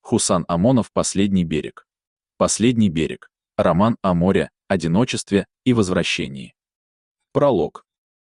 Хусан Омонов «Последний берег». Последний берег. Роман о море, одиночестве и возвращении. Пролог.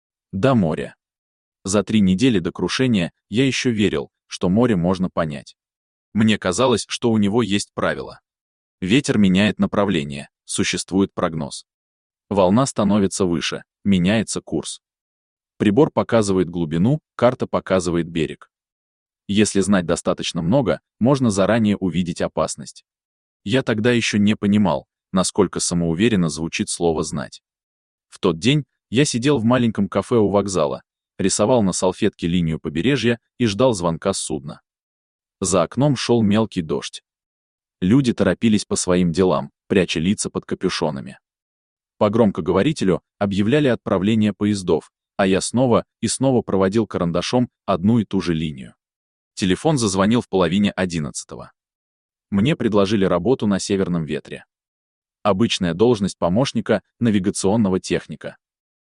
До моря. За 3 недели до крушения я еще верил, что море можно понять. Мне казалось, что у него есть правила. Ветер меняет направление, существует прогноз. Волна становится выше, меняется курс. Прибор показывает глубину, карта показывает берег. Если знать достаточно много, можно заранее увидеть опасность. Я тогда еще не понимал, насколько самоуверенно звучит слово «знать». В тот день я сидел в маленьком кафе у вокзала, рисовал на салфетке линию побережья и ждал звонка с судна. За окном шел мелкий дождь. Люди торопились по своим делам, пряча лица под капюшонами. По громкоговорителю объявляли отправление поездов, а я снова и снова проводил карандашом одну и ту же линию. Телефон зазвонил в половине 11-го. Мне предложили работу на Северном ветре. Обычная должность помощника навигационного техника.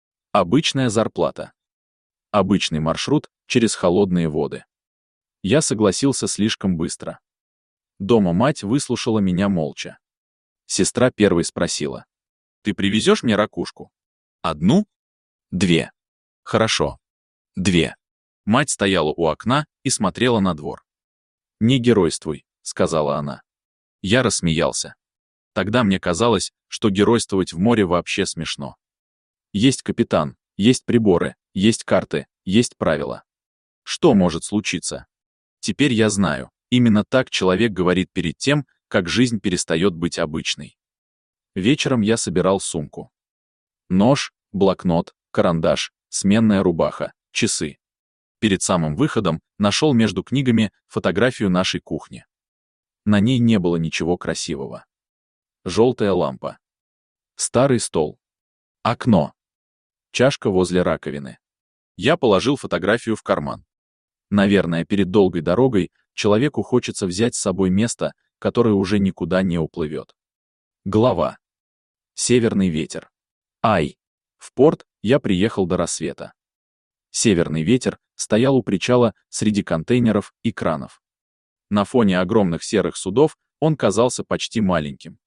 Обычная зарплата. Обычный маршрут через холодные воды. Я согласился слишком быстро. Дома мать выслушала меня молча. Сестра первой спросила: «Ты привезешь мне ракушку? 1? 2. Хорошо. 2. Мать стояла у окна и смотрела на двор. «Не геройствуй», — сказала она. Я рассмеялся. Тогда мне казалось, что геройствовать в море вообще смешно. Есть капитан, есть приборы, есть карты, есть правила. Что может случиться? Теперь я знаю, именно так человек говорит перед тем, как жизнь перестает быть обычной. Вечером я собирал сумку. Нож, блокнот, карандаш, сменная рубаха, часы. Перед самым выходом нашел между книгами фотографию нашей кухни. На ней не было ничего красивого. Желтая лампа. Старый стол. Окно. Чашка возле раковины. Я положил фотографию в карман. Наверное, перед долгой дорогой человеку хочется взять с собой место, которое уже никуда не уплывет. Глава. Северный ветер. В порт я приехал до рассвета. Северный ветер стоял у причала среди контейнеров и кранов. На фоне огромных серых судов он казался почти маленьким.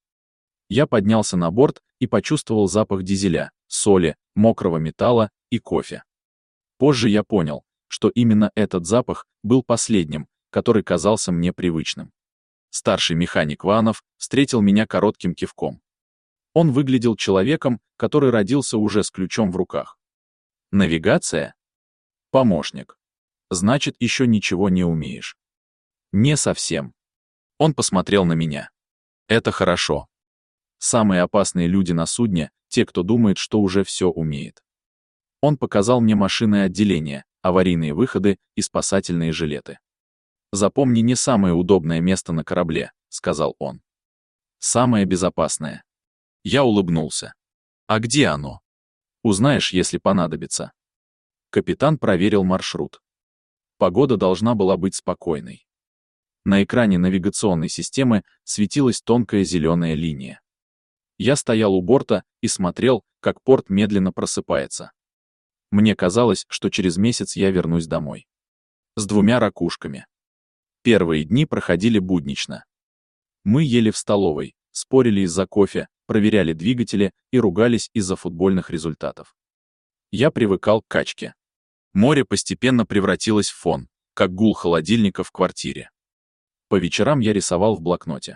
Я поднялся на борт и почувствовал запах дизеля, соли, мокрого металла и кофе. Позже я понял, что именно этот запах был последним, который казался мне привычным. Старший механик Ванов встретил меня коротким кивком. Он выглядел человеком, который родился уже с ключом в руках. Навигация? Помощник. Значит, еще ничего не умеешь. Не совсем. Он посмотрел на меня. Это хорошо. Самые опасные люди на судне — те, кто думает, что уже все умеет. Он показал мне машинное отделение, аварийные выходы и спасательные жилеты. «Запомни не самое удобное место на корабле», — сказал он. «Самое безопасное». Я улыбнулся. «А где оно?» «Узнаешь, если понадобится». Капитан проверил маршрут. Погода должна была быть спокойной. На экране навигационной системы светилась тонкая зеленая линия. Я стоял у борта и смотрел, как порт медленно просыпается. Мне казалось, что через месяц я вернусь домой. С 2 ракушками. Первые дни проходили буднично. Мы ели в столовой, спорили из-за кофе, проверяли двигатели и ругались из-за футбольных результатов. Я привыкал к качке. Море постепенно превратилось в фон, как гул холодильника в квартире. По вечерам я рисовал в блокноте.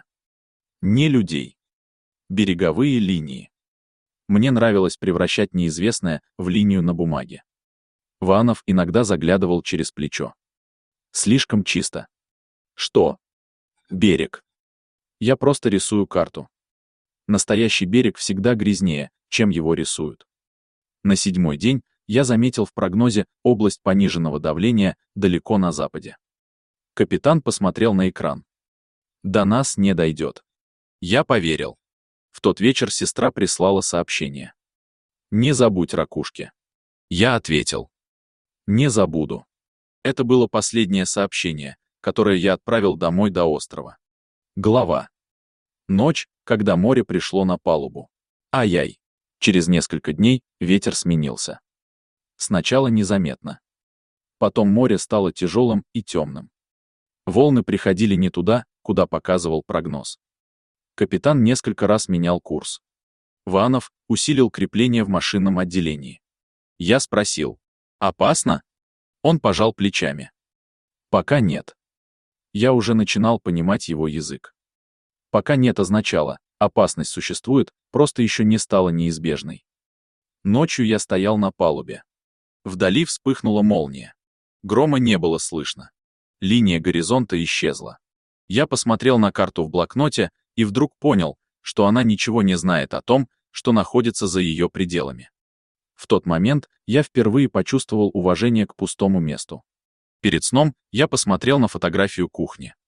Не людей. Береговые линии. Мне нравилось превращать неизвестное в линию на бумаге. Ванов иногда заглядывал через плечо. Слишком чисто. Что? Берег. Я просто рисую карту. Настоящий берег всегда грязнее, чем его рисуют. На 7-й день я заметил в прогнозе область пониженного давления далеко на западе. Капитан посмотрел на экран. До нас не дойдет. Я поверил. В тот вечер сестра прислала сообщение. «Не забудь ракушки». Я ответил. «Не забуду». Это было последнее сообщение, которое я отправил домой до острова. Глава. Ночь, когда море пришло на палубу. Ай-яй. Через несколько дней ветер сменился. Сначала незаметно. Потом море стало тяжелым и темным. Волны приходили не туда, куда показывал прогноз. Капитан несколько раз менял курс. Ванов усилил крепление в машинном отделении. Я спросил: «Опасно?» Он пожал плечами. «Пока нет». Я уже начинал понимать его язык. «Пока нет» означало, опасность существует, просто еще не стала неизбежной. Ночью я стоял на палубе. Вдали вспыхнула молния. Грома не было слышно. Линия горизонта исчезла. Я посмотрел на карту в блокноте и вдруг понял, что она ничего не знает о том, что находится за ее пределами. В тот момент я впервые почувствовал уважение к пустому месту. Перед сном я посмотрел на фотографию кухни.